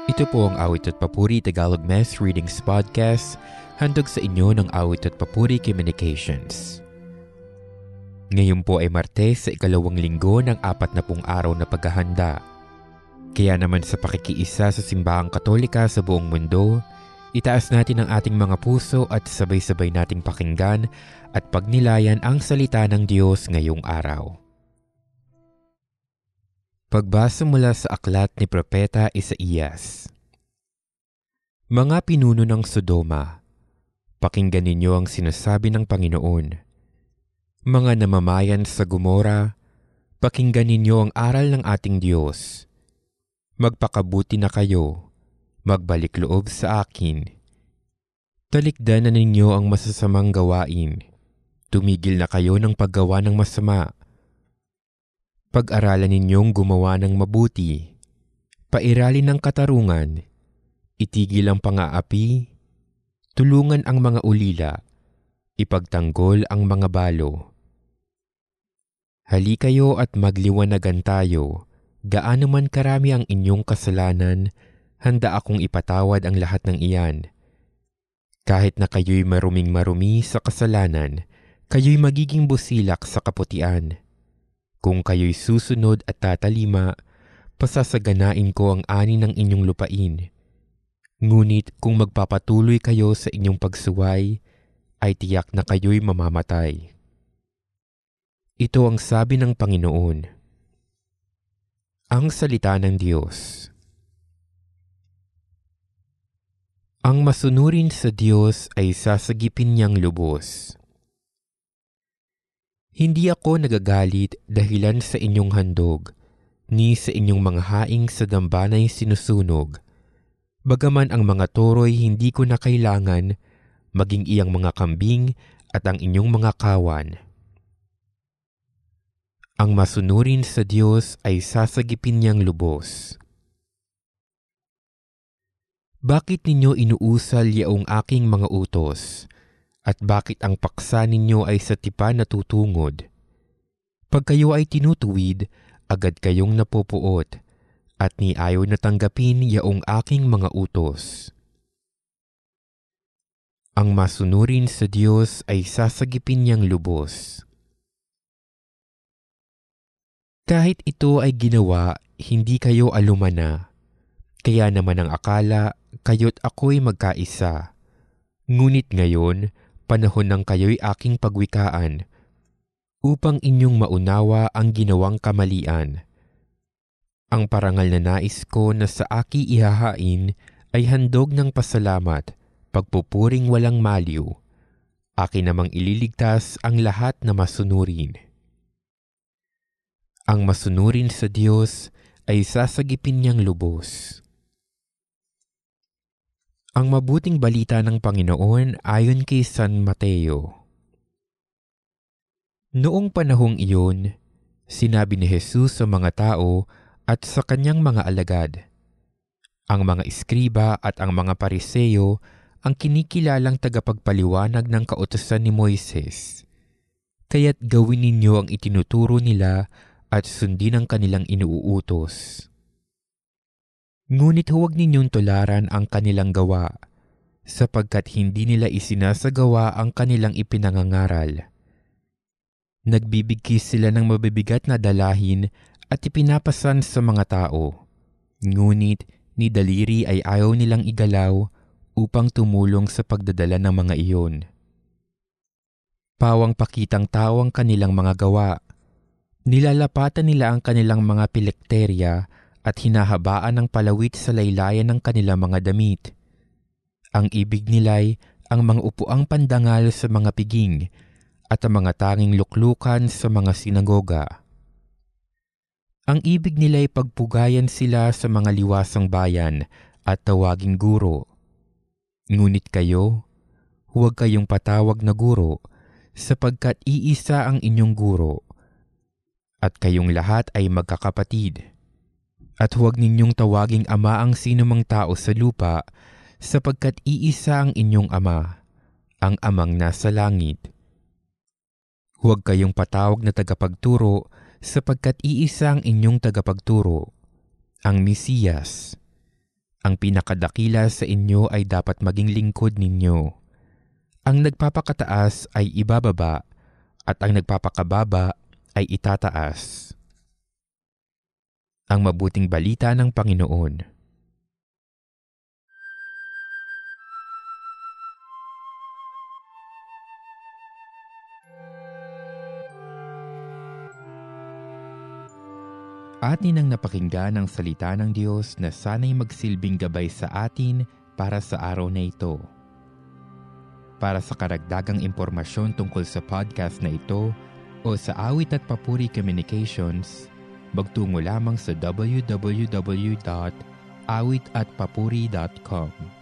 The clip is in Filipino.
Ito po ang Awit at Papuri Tagalog Mass Readings Podcast, handog sa inyo ng Awit at Papuri Communications. Ngayon po ay Martes sa ikalawang linggo ng 40 araw na paghahanda. Kaya naman sa pakikiisa sa simbahang Katolika sa buong mundo, itaas natin ang ating mga puso at sabay-sabay nating pakinggan at pagnilayan ang salita ng Diyos ngayong araw. Pagbasa mula sa aklat ni Propeta Isaías. Mga pinuno ng Sodoma, pakinggan ninyo ang sinasabi ng Panginoon. Mga namamayan sa Gomora, pakinggan ninyo ang aral ng ating Diyos. Magpakabuti na kayo, magbalik loob sa akin. Talikdan na ninyo ang masasamang gawain. Tumigil na kayo ng paggawa ng masama. Pag-aralan ninyong gumawa ng mabuti, pairalin ng katarungan, itigil ang pang-aapi, tulungan ang mga ulila, ipagtanggol ang mga balo. Hali kayo at magliwanagan tayo, gaano man karami ang inyong kasalanan, handa akong ipatawad ang lahat ng iyan. Kahit na kayo'y maruming-marumi sa kasalanan, kayo'y magiging busilak sa kaputian. Kung kayo'y susunod at tatalima, pasasaganain ko ang ani ng inyong lupain. Ngunit kung magpapatuloy kayo sa inyong pagsuway, ay tiyak na kayo'y mamamatay. Ito ang sabi ng Panginoon. Ang salita ng Diyos. Ang masunurin sa Diyos ay sasagipin niyang lubos. Hindi ako nagagalit dahilan sa inyong handog, ni sa inyong mga haing sa dambanay sinusunog. Bagaman ang mga toro'y hindi ko na kailangan, maging iyang mga kambing at ang inyong mga kawan. Ang masunurin sa Diyos ay sasagipin niyang lubos. Bakit ninyo inuusal yaong aking mga utos? At bakit ang paksa ninyo ay sa tipan natutungod? Pag kayo ay tinutuwid, agad kayong napupuot, at ni ayaw na tanggapin yaong aking mga utos. Ang masunurin sa Diyos ay sasagipin niyang lubos. Kahit ito ay ginawa, hindi kayo alumana. Kaya naman ang akala, kayo't ako'y magkaisa. Ngunit ngayon, panahon ng kayo'y aking pagwikaan, upang inyong maunawa ang ginawang kamalian. Ang parangal na nais ko na sa aki ihahain ay handog ng pasalamat, pagpupuring walang maliw. Akin namang ililigtas ang lahat na masunurin. Ang masunurin sa Diyos ay sasagipin niyang lubos. Ang mabuting balita ng Panginoon ayon kay San Mateo. Noong panahong iyon, sinabi ni Jesus sa mga tao at sa kanyang mga alagad, ang mga iskriba at ang mga pariseyo ang kinikilalang tagapagpaliwanag ng kautusan ni Moises. Kaya't gawin ninyo ang itinuturo nila at sundin ang kanilang inuutos. Ngunit huwag ninyong tularan ang kanilang gawa, sapagkat hindi nila isinasagawa ang kanilang ipinangangaral. Nagbibigkis sila ng mabibigat na dalahin at ipinapasan sa mga tao, ngunit ni daliri ay ayaw nilang igalaw upang tumulong sa pagdadala ng mga iyon. Pawang pakitang tao ang kanilang mga gawa. Nilalapatan nila ang kanilang mga pilekterya at hinahabaan ng palawit sa laylayan ng kanilang mga damit. Ang ibig nila'y ang mga upuang pandangal sa mga piging at ang mga tanging luklukan sa mga sinagoga. Ang ibig nila'y pagpugayan sila sa mga liwasang bayan at tawaging guro. Ngunit kayo, huwag kayong patawag na guro, sapagkat iisa ang inyong guro, at kayong lahat ay magkakapatid. At huwag ninyong tawaging ama ang sinumang tao sa lupa, sapagkat iisa ang inyong ama, ang amang nasa langit. Huwag kayong patawag na tagapagturo, sapagkat iisa ang inyong tagapagturo, ang Mesiyas. Ang pinakadakila sa inyo ay dapat maging lingkod ninyo. Ang nagpapakataas ay ibababa, at ang nagpapakababa ay itataas. Ang mabuting balita ng Panginoon. Atin ang napakinggan ang salita ng Diyos na sana'y magsilbing gabay sa atin para sa araw na ito. Para sa karagdagang impormasyon tungkol sa podcast na ito o sa Awit at Papuri Communications, magtungo lamang sa www.awitatpapuri.com.